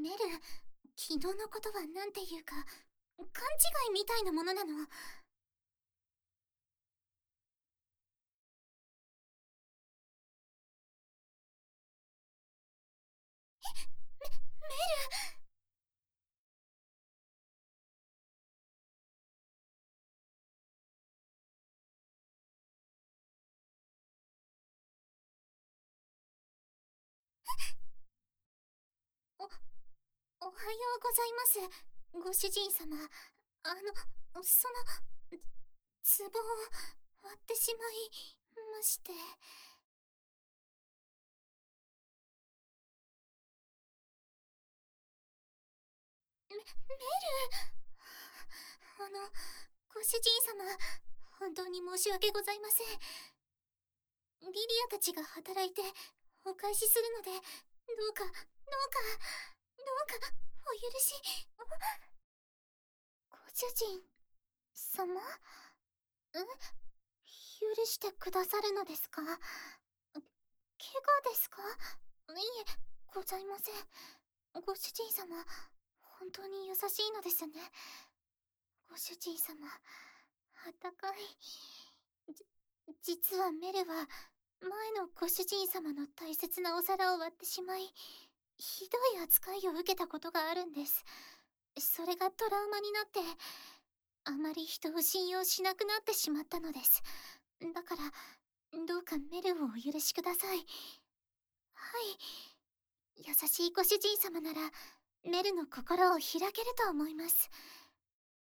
メル、昨日のことはなんていうか、勘違いみたいなものなの。メル。お、おはようございます。ご主人様。その、壺を割ってしまいまして。メル。ご主人様、本当に申し訳ございません。リリアたちが働いてお返しするので、どうか、どうか、どうか、お許し。ご主人様？許してくださるのですか？怪我ですか？いえ、ございません。ご主人様、本当に優しいのですね。ご主人様、あったかい。実はメルは、前のご主人様の大切なお皿を割ってしまい、ひどい扱いを受けたことがあるんです。それがトラウマになって、あまり人を信用しなくなってしまったのです。だから、どうかメルをお許しください。はい。優しいご主人様なら、メルの心を開けると思います。